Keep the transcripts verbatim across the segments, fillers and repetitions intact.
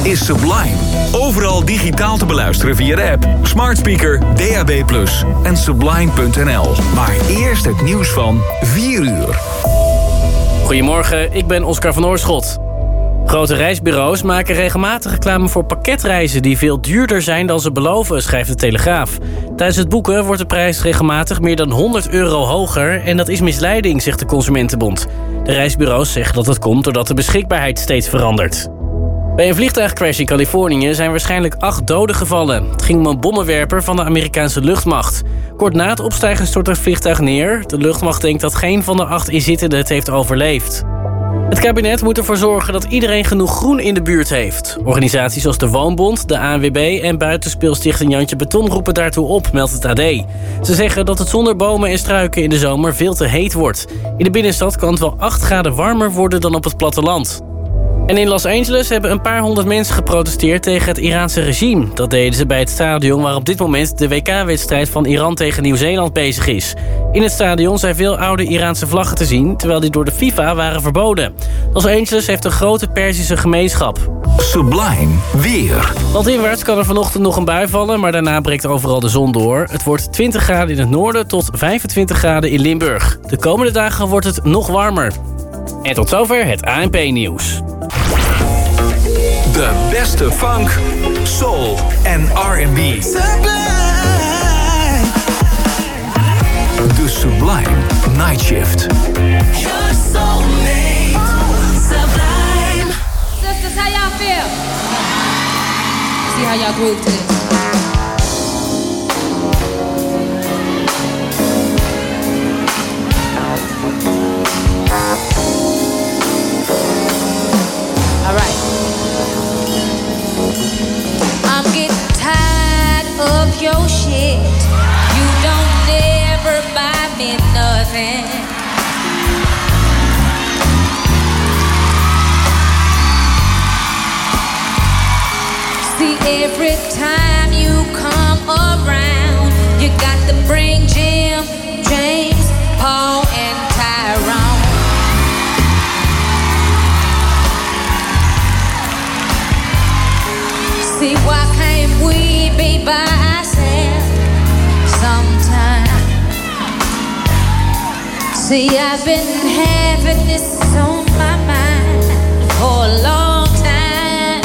is Sublime. Overal digitaal te beluisteren via de app, smart speaker, D A B plus en sublime punt n l. Maar eerst het nieuws van vier uur. Goedemorgen, ik ben Oscar van Oorschot. Grote reisbureaus maken regelmatig reclame voor pakketreizen die veel duurder zijn dan ze beloven, schrijft de Telegraaf. Tijdens het boeken wordt de prijs regelmatig meer dan honderd euro hoger en dat is misleiding, zegt de Consumentenbond. De reisbureaus zeggen dat het komt doordat de beschikbaarheid steeds verandert. Bij een vliegtuigcrash in Californië zijn waarschijnlijk acht doden gevallen. Het ging om een bommenwerper van de Amerikaanse luchtmacht. Kort na het opstijgen stort het vliegtuig neer. De luchtmacht denkt dat geen van de acht inzittenden het heeft overleefd. Het kabinet moet ervoor zorgen dat iedereen genoeg groen in de buurt heeft. Organisaties als de Woonbond, de A N W B en buitenspeelstichting Jantje Beton roepen daartoe op, meldt het A D. Ze zeggen dat het zonder bomen en struiken in de zomer veel te heet wordt. In de binnenstad kan het wel acht graden warmer worden dan op het platteland. En in Los Angeles hebben een paar honderd mensen geprotesteerd tegen het Iraanse regime. Dat deden ze bij het stadion waar op dit moment de W K-wedstrijd van Iran tegen Nieuw-Zeeland bezig is. In het stadion zijn veel oude Iraanse vlaggen te zien, terwijl die door de FIFA waren verboden. Los Angeles heeft een grote Perzische gemeenschap. Sublime weer. Landinwaarts kan er vanochtend nog een bui vallen, maar daarna breekt overal de zon door. Het wordt twintig graden in het noorden tot vijfentwintig graden in Limburg. De komende dagen wordt het nog warmer. En tot zover het A N P-nieuws. De beste funk, soul en R en B. Sublime. De Sublime Night Shift. Your soulmate. Sublime. Sisters, how y'all feel? See how y'all groove to this. All right. I'm getting tired of your shit. You don't never buy me nothing. See, every time you come around, you got to bring Jim, James, Paul, and Tyrone. See, why can't we be by ourselves sometime? See, I've been having this on my mind for a long time.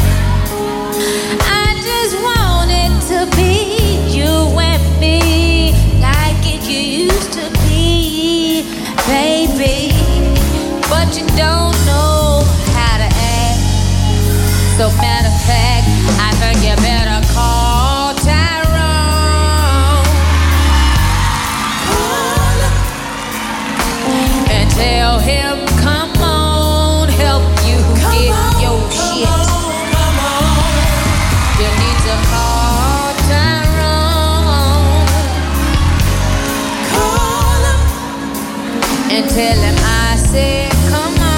I just want it to be you and me, like it used to be, baby. But you don't know how to act. So matter of fact, I think you better call Tyrone and tell him, come on, help you come get on, your shit. On, come on. You need to call Tyrone. Call him and tell him I said, come on.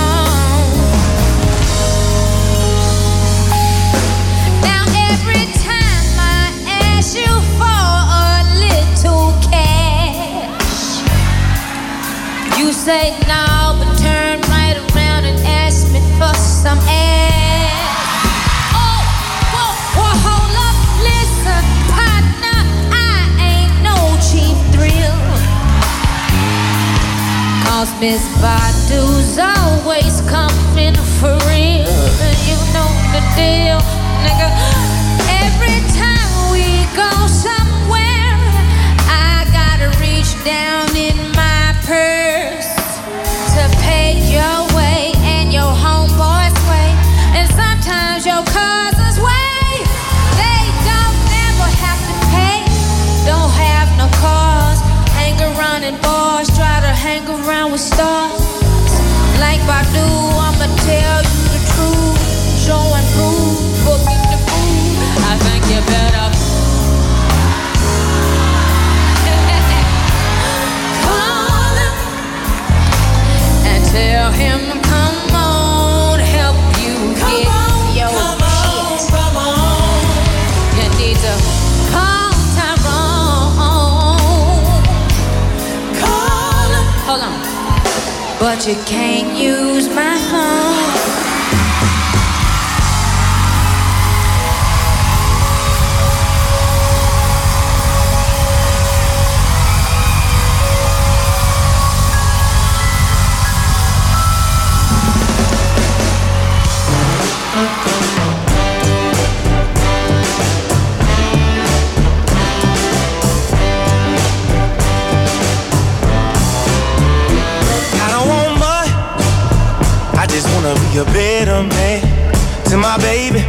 You for a little cash. You say no, but turn right around and ask me for some ass. Oh, whoa, whoa, hold up, listen, partner, I ain't no cheap thrill. Cause Miss Badu's always coming for real. You know the deal, nigga. Every time we go somewhere, I gotta reach down in my purse to pay your way and your homeboy's way, and sometimes your cousin's way. They don't never have to pay, don't have no cars, hang around in bars, try to hang around with stars. Like Badu, I'ma tell you the truth, show and prove, booking the food. I think you better call him and tell him, come on, help you come get on, your come shit. On, come on. You need to call Tyrone. Call him. Hold on. But you can't use my phone. just wanna be a better man to my baby.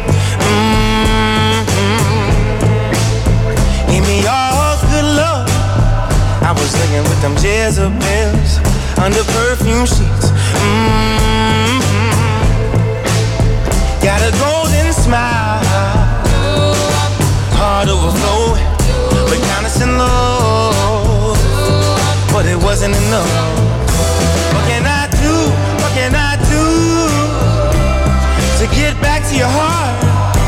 Mm-hmm. Give me all good love. I was laying with them Jezebels under perfume sheets. Mm-hmm. Got a golden smile, heart overflowing, but countless in love, but it wasn't enough. What can I do? What can I do to get back to your heart?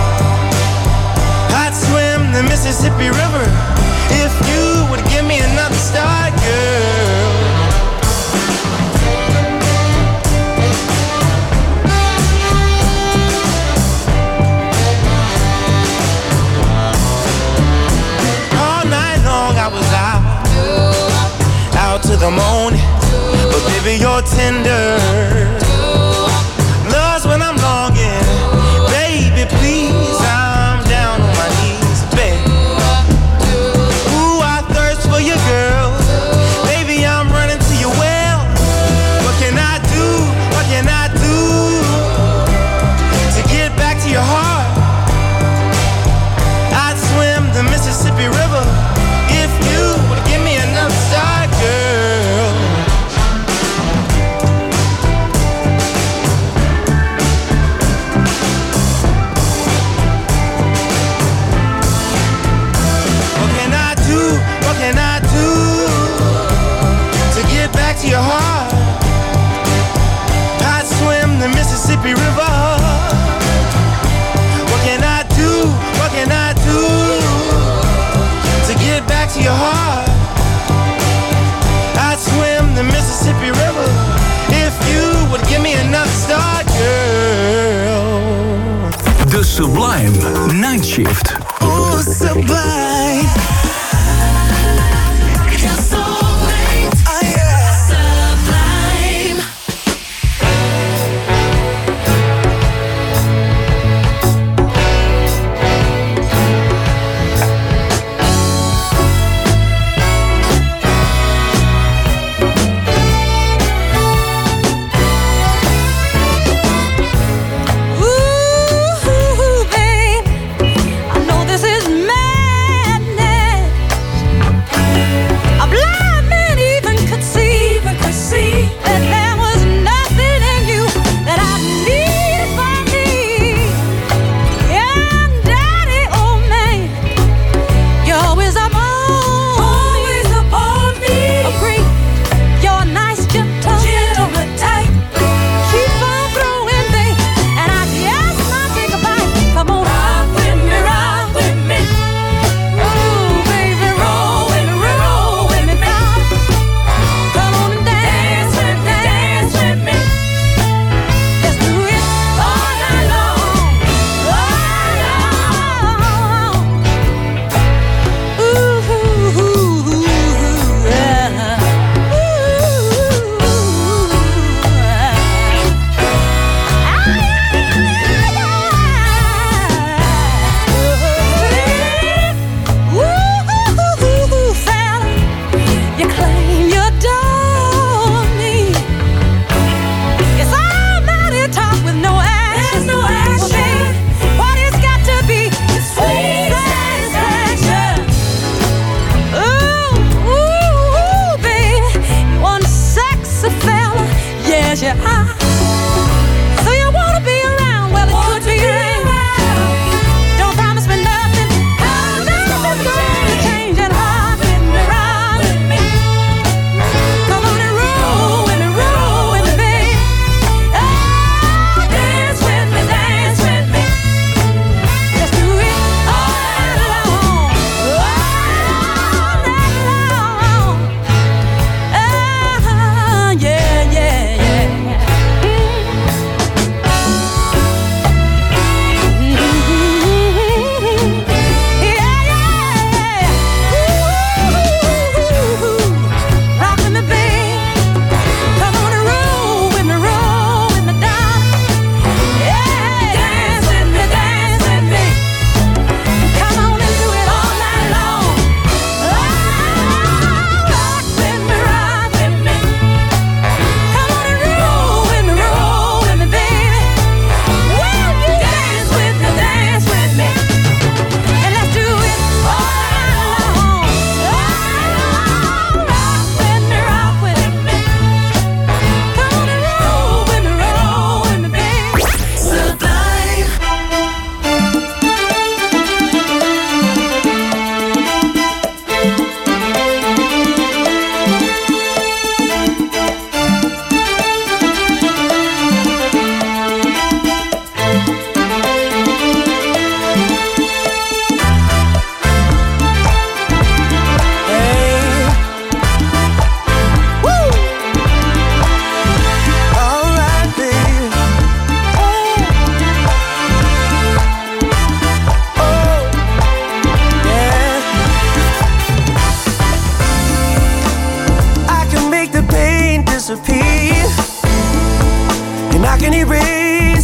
I'd swim the Mississippi River if you would give me another start, girl. All night long I was out, out to the morning, but baby you're tender. Love's when I'm longing, baby please, I'm down on my knees, baby. Ooh, I thirst for you, girl. Baby, I'm running to your well. What can I do? What can I do to get back to your heart? I'd swim the Mississippi River if you would give me enough start, girl. What can I do? What can I do to get back to your heart? I'd swim the Mississippi River. What can I do? What can I do to get back to your heart? I'd swim the Mississippi River if you would give me enough start, girl. The Sublime Night Shift. Oh, sublime. Your soulmate. Oh, yeah. Sublime. Ooh, babe, I know this is madness.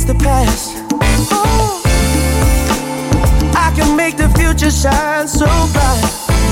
erase the past. Oh, I can make the future shine so bright,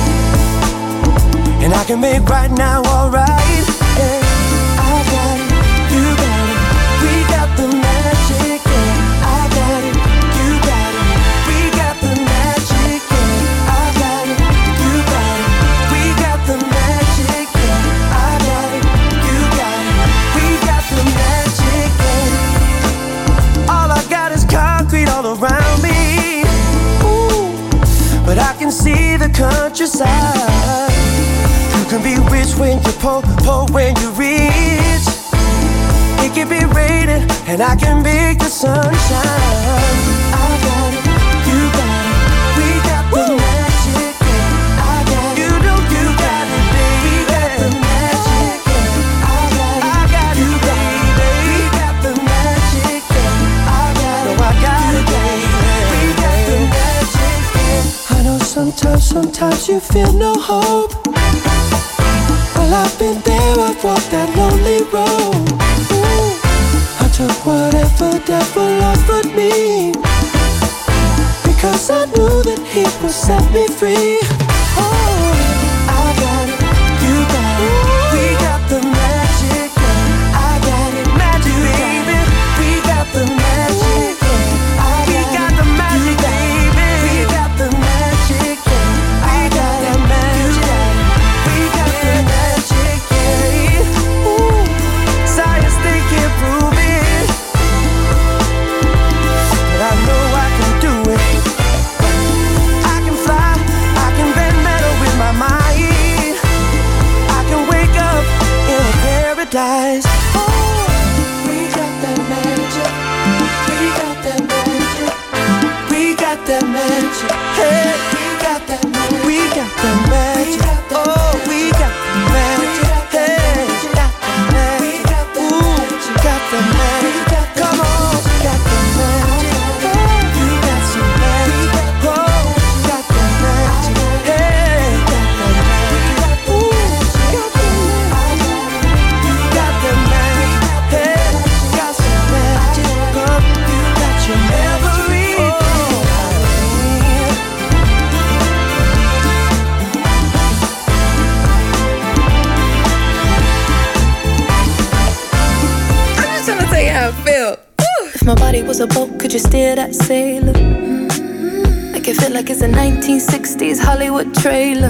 and I can make right now alright. Yeah, I got it, you got it, we got the magic. Yeah, I got it, you got it, we got the magic. Yeah, I got it, you got it, we got the magic. Yeah, I got it, you got it, we got the magic. Yeah, all I got is concrete all around me. Ooh, but I can see the countryside. You can be rich when you're poor, poor when you're rich. It can be raining and I can make the sun shine. I got it, you got it, we got the magic. Yeah, I got it, you know you got it, baby. We got the magic. Yeah, I got it, I got you, baby. We got the magic. Yeah, I got it, no, I got it, baby. We got the magic. Yeah. I know sometimes, sometimes you feel no hope. Well, I've been there, I've walked that lonely road. Ooh, I took whatever devil offered me, because I knew that he would set me free. Oh, I got it, you got it, we got the magic. Yeah, I got it, magic, baby. We got the magic. Yeah, I we got the magic, baby. We got the magic. Yeah, I got the magic. We got the magic. Yeah, ooh, science they can't prove it, but I know I can do it. I can fly, I can bend metal with my mind. I can wake up in a paradise. Oh, we got that magic. We got that magic. We got that magic. Hey, we got that magic. We got that magic. Oh, we got that magic. Hey, we got that magic. Ooh, got that magic. Come on, got that magic. You got some magic. Oh, got that magic. Hey, got that magic. Ooh, got that magic. You got that magic. Hey, got some magic. Come, you got your everything. I'm just trying to tell you how I feel. Woo. If my body was a boat, could you steer that sailor? Mm-hmm. Make it feel like it's a nineteen sixties Hollywood trailer.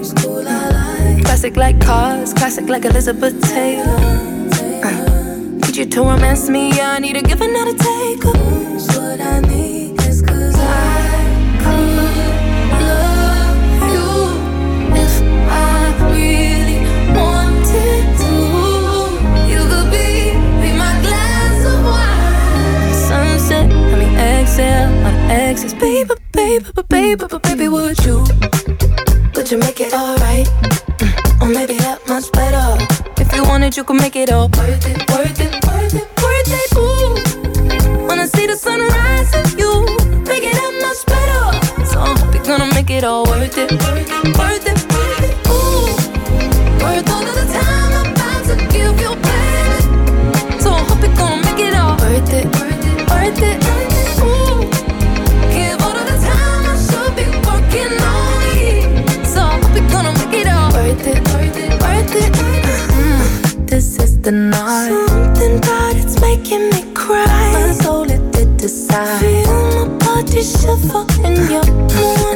Mm. Classic like cars, classic like Elizabeth Taylor. Uh. Need you to romance me, I need a give and not a take. What I need is 'cause I could love you if I really wanted to. You could be, be my glass of wine. Sunset, I mean exhale, my exes. Baby, baby, baby, baby, baby, would you? Would you make it alright? Mm, or maybe that much better. If you wanted, you could make it all worth it, worth it, worth it, worth it. Ooh, wanna see the sunrise with you, make it that much better. So I hope you're gonna make it all worth it, worth it, worth it, worth it. Ooh, worth all of the time I'm about to give you, baby. So I hope you're gonna make it all worth it, worth it, worth it. Ooh, give all of the time I should be working on me. So I hope you're gonna make it all worth it, worth it, worth it. Mm, this is the night. Something about it's making me cry. My soul it did decide. Feel my body shiver in your moonlight.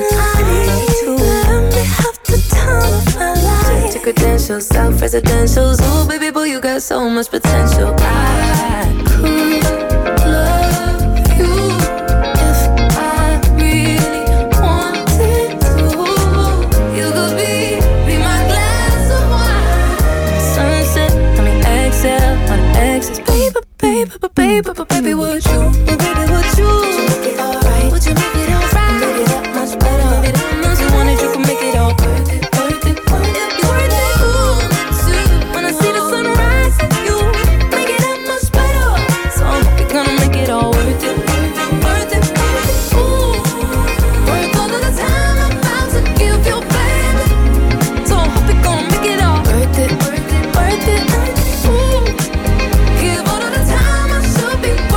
Let me have the time of my life. Check your credentials, self-residentials. Ooh, baby boy, you got so much potential. I could love you if I really wanted to. You could be, be my glass of wine. Sunset, I mean exhale, my exes. Baby, baby, baby, baby, baby, would you? Baby, would you? Would you make it alright? Would you make it alright? Make it that much better. Make it that much. You wanted, you could make it all worth it, worth it, worth it, worth it. Ooh, wanna see the sunrise with you, make it that much better. So I hope you're gonna make it all worth it, worth it, worth it. Ooh, worth all of the time I'm about to give you, baby. So I hope you're gonna make it all worth it, worth it, worth it. Ooh, give all of the time I should be worth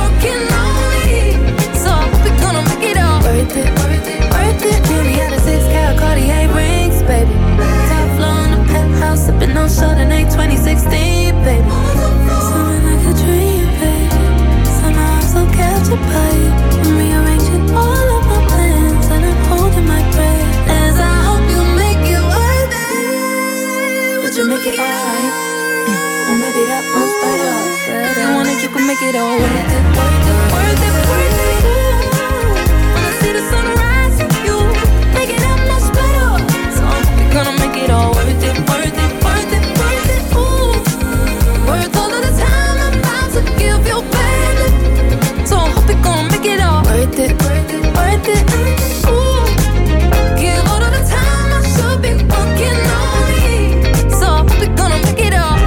all worth it, worth it, worth it, worth it. Ooh, when I see the sunrise, you make it that much better. So I'm gonna make it all worth it, worth it, worth it, worth it. Ooh, worth all of the time I'm about to give you, baby. So I hope you're gonna make it all worth it, worth it, worth it. Ooh, give all of the time I should be working on me. So I hope you're gonna make it all.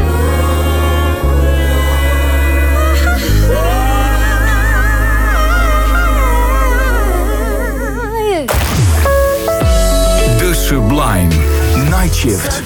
The Sublime Night Shift.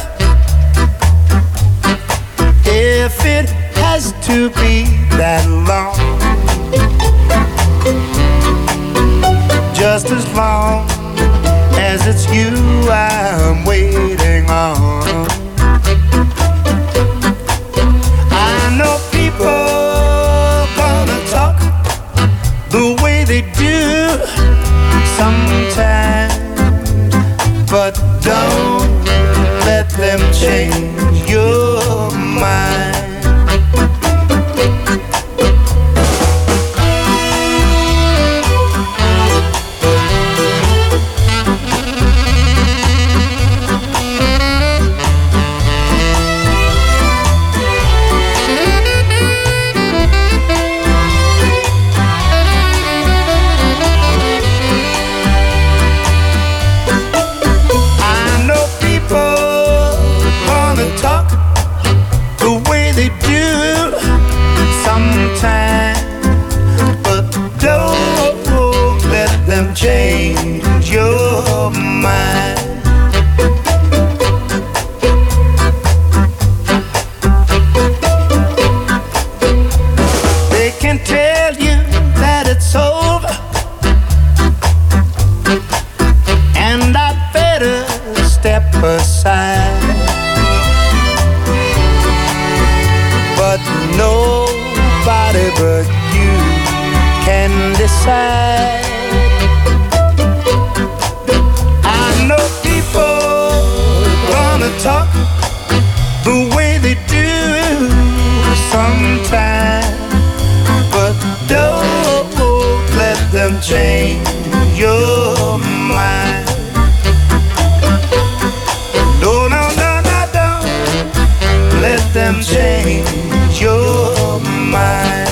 to be that long. as long as it's you I'm waiting on. I know people gonna talk the way they do sometimes, but don't let them change your mind. Change your mind. They can tell you that it's over, and I better step aside, but nobody but you can decide. Talk the way they do sometimes, but don't let them change your mind. No, no, no, no, don't let them change your mind.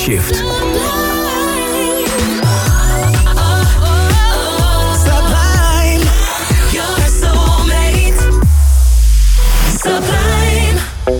Shift. Sublime, your soulmate. Sublime.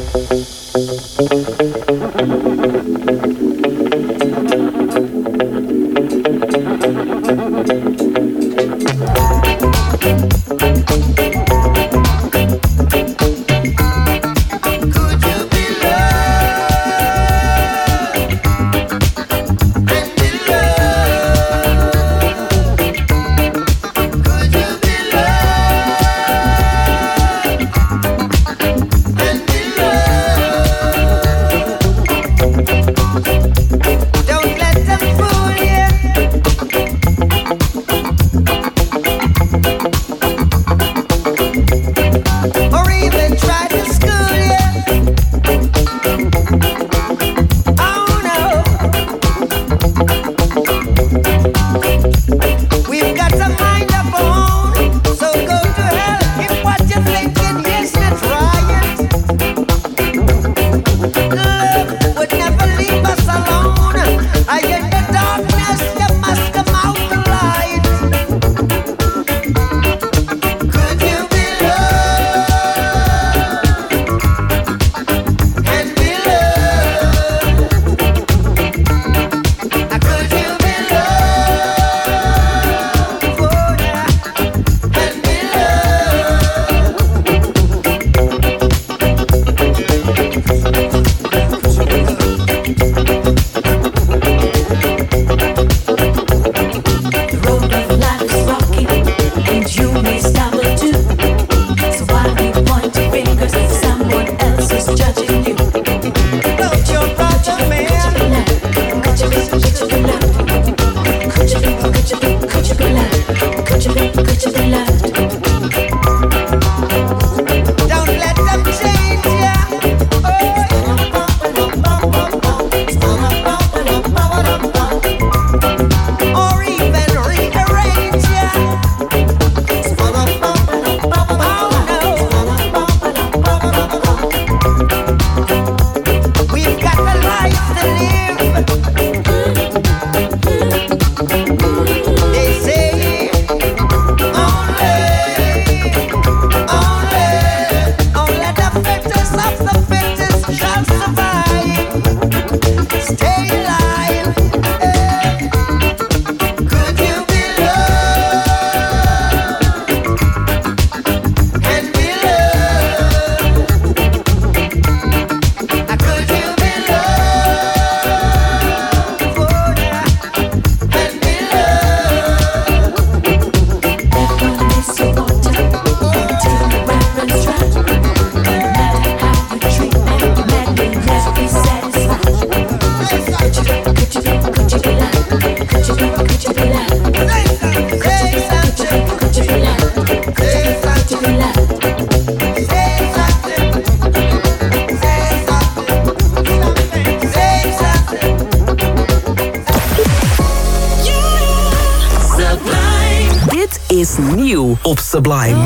is nieuw op Sublime.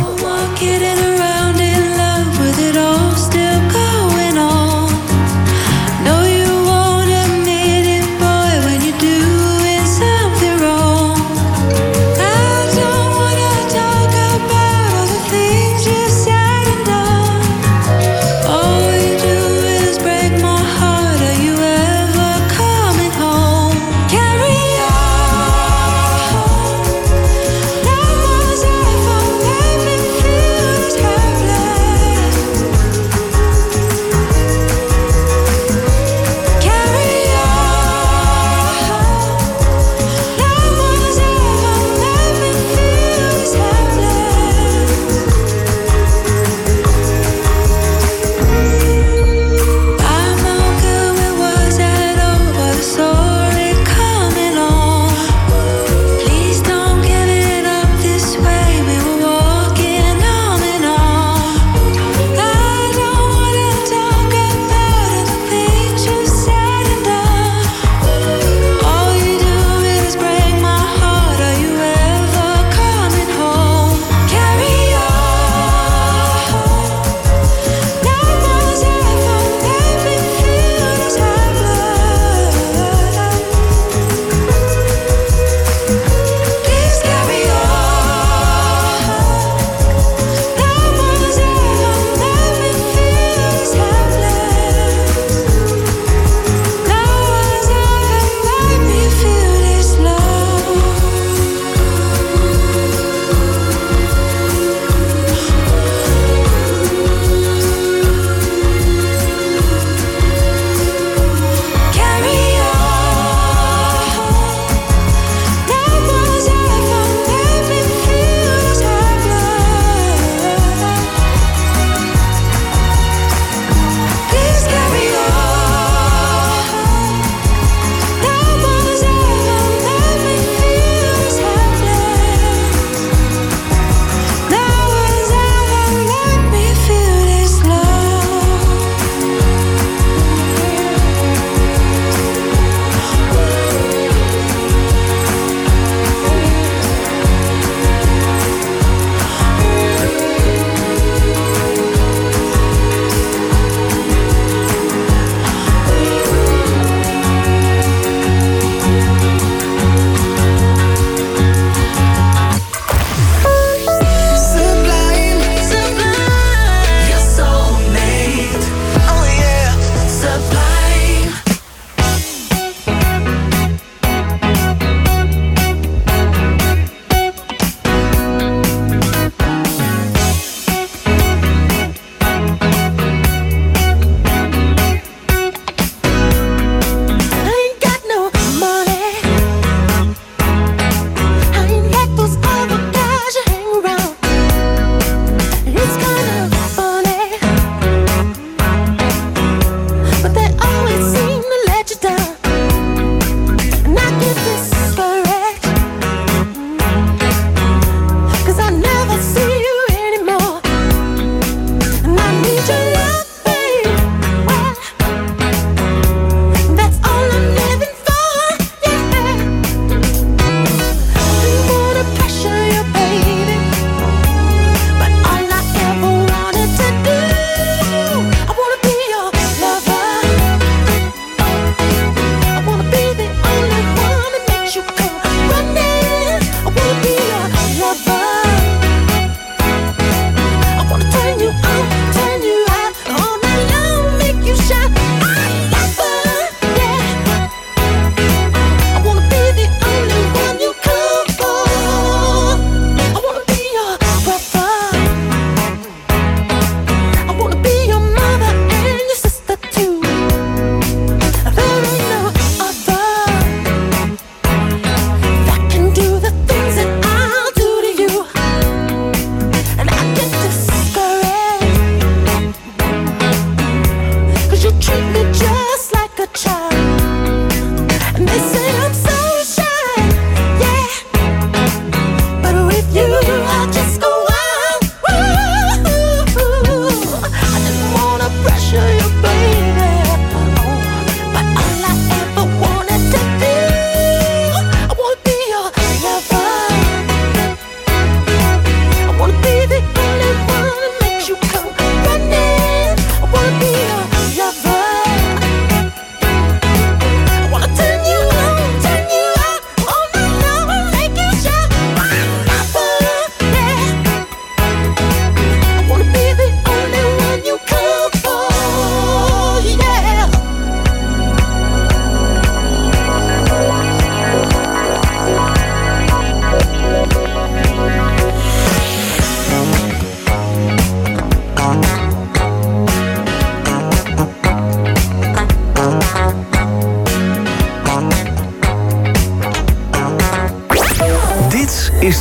Love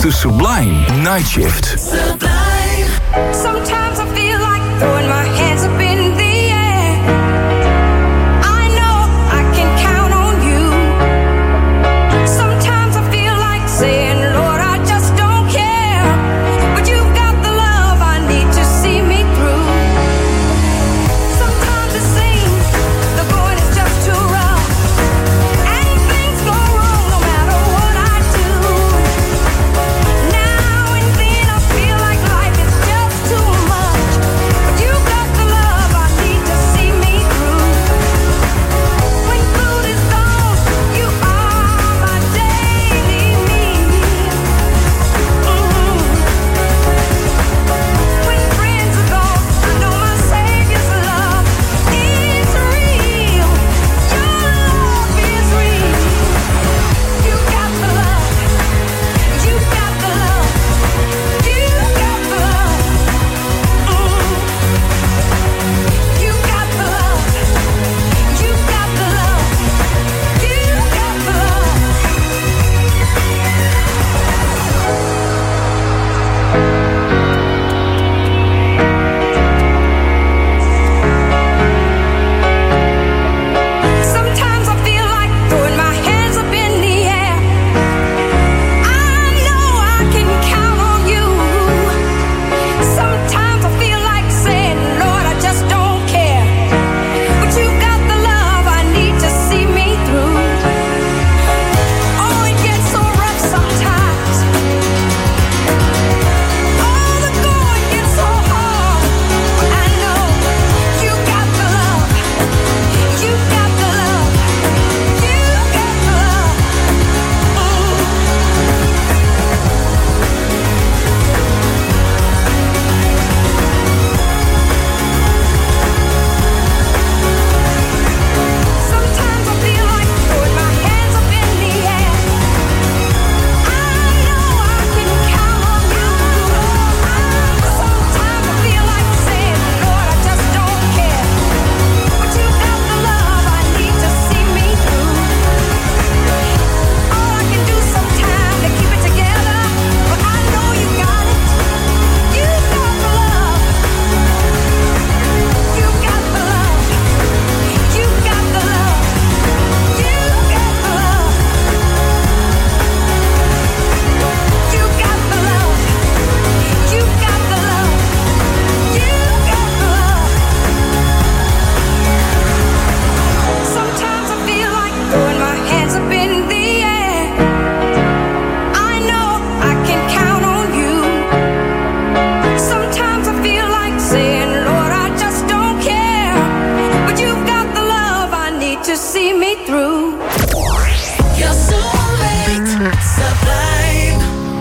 de Sublime Night Shift. Sublime. Sometimes I feel like throwing my hands up in the air. I know I can count on you. Sometimes I feel like saying, Lord, I just don't care. But you've got the love I need to see me through. Sometimes it seems the going is just too rough, and things go wrong no matter what I do. Now and then I feel like life is just too much, but you got the love I need to see me through. When food is gone, you are my daily need. Mm. When friends are gone, I know my Savior's love is real. Your love is real. You got the love. You got the love. You got the love. Mm. You got the love. You got the love. You got the love. Sometimes I feel like throwing my hands up in the air. I know I can count on you. Sometimes I feel like saying, Lord, I just don't care. But you got the love I need to see me through. Oh, it gets so rough sometimes. Oh, the going gets so hard. But I know you got the love. You got the love. You got the love. Sometimes I feel like throwing my hands up in the air. I know I can count on you. Sometimes I feel like saying, Lord, I just don't care. But you got the love I need to see me through. All I can do sometimes to keep it together, but I know you got it. You got the love. You got the love. You got the love. You got the love. You got the love. You got the love. You got the love. Sometimes I feel like throwing my hands up in the air. I know I can count on you. Sometimes I feel like saying, Lord, I just don't care. But you've got the love I need to see me through. Your soulmate. Sublime.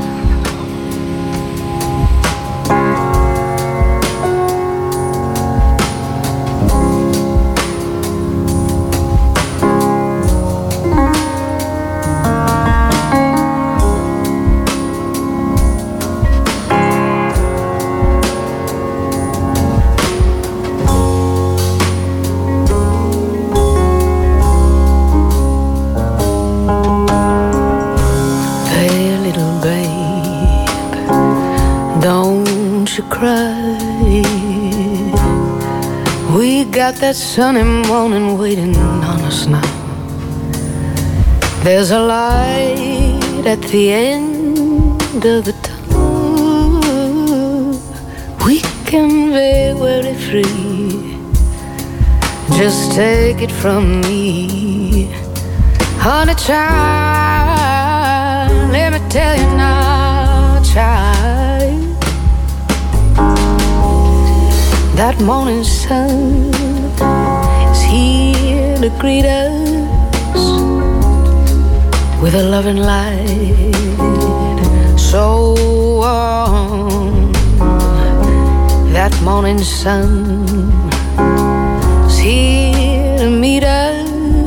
Hey, little babe, don't you cry. We got that sunny morning waiting on us now. There's a light at the end of the tunnel. We can be very free. Just take it from me, honey child. Let me tell you now, child. That morning sun is here to greet us with a loving light so warm. That morning sun is here to meet us,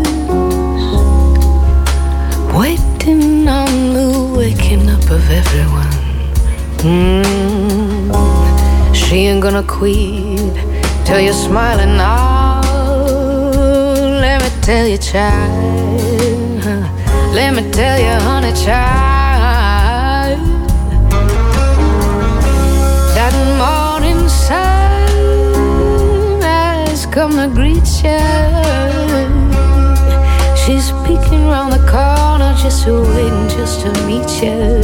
waiting on the waking up of everyone. Mm. She ain't gonna quit till you're smiling now. Let me tell you, child. Let me tell you, honey, child. come to greet you. She's peeking round the corner, just waiting just to meet you.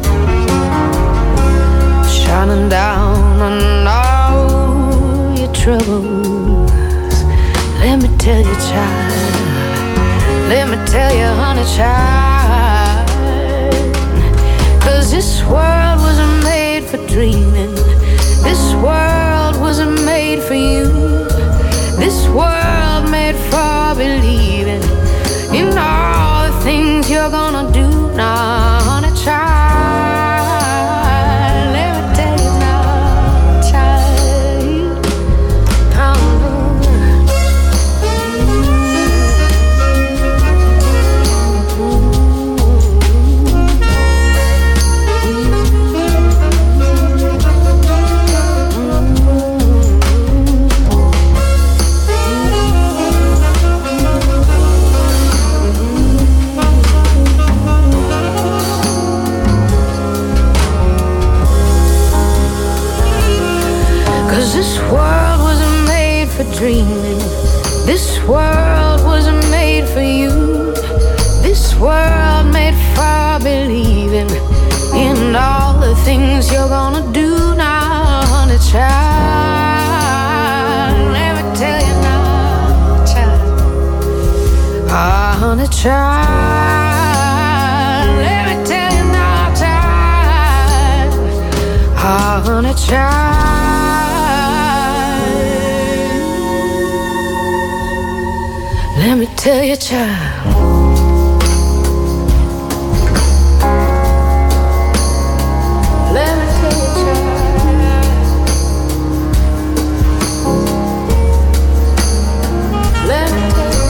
Shining down on all your troubles. Let me tell you, child. Let me tell you, honey, child. 'Cause this world wasn't made for dreaming. This world wasn't made for you. This world made for believing in all the things you're gonna do now, honey, child. Let me tell you now, child. Oh, this world wasn't made for dreaming. This world wasn't made for you. This world made for believing in all the things you're gonna do now, honey, child. Let me tell you now, child. Ah, honey, child. Let me tell you now, child. Ah, honey, child. Let me tell you, child. Let me tell you, child. Let me tell you,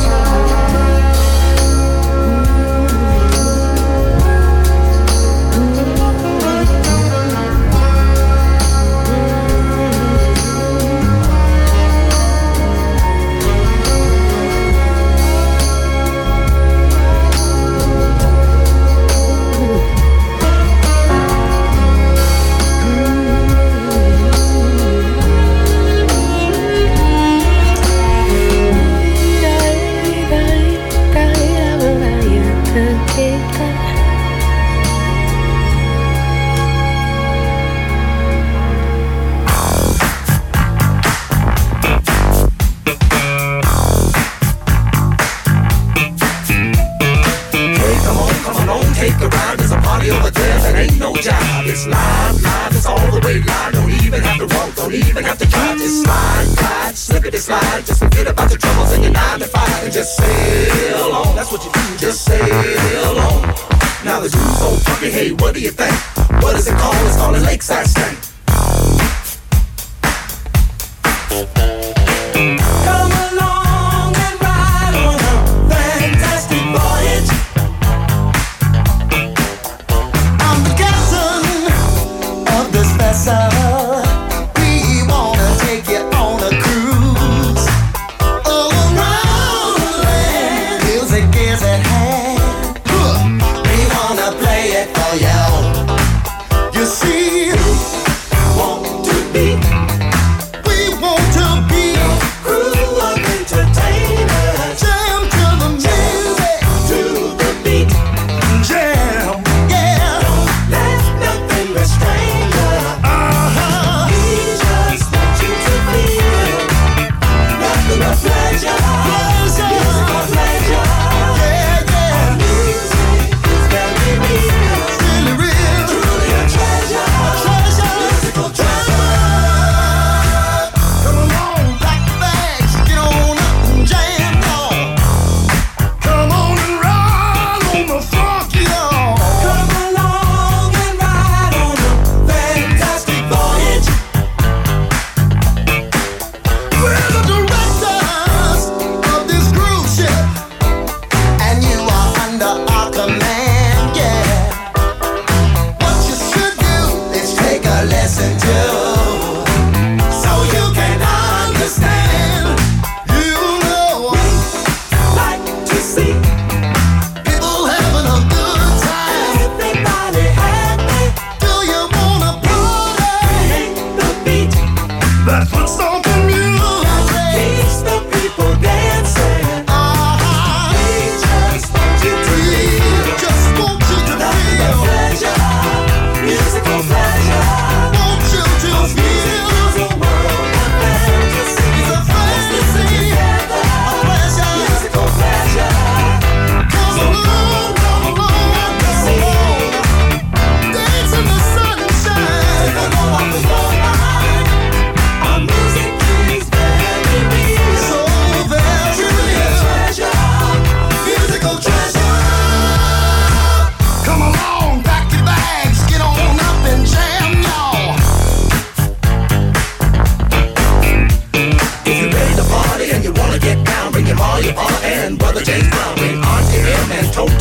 That's what something new. Keeps the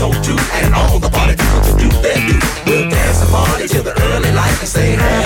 go to, and all the party people to do their do. We'll dance and party till the early light and say, hey.